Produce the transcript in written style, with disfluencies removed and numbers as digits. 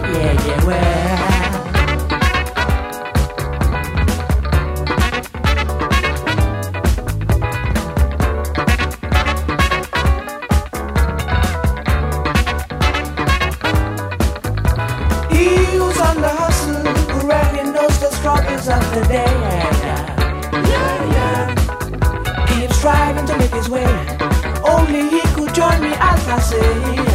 Yeah, yeah, well. On the hustle, who really knows the struggles of the day. Yeah, yeah. Keep striving to make his way. Only he could join me as I say.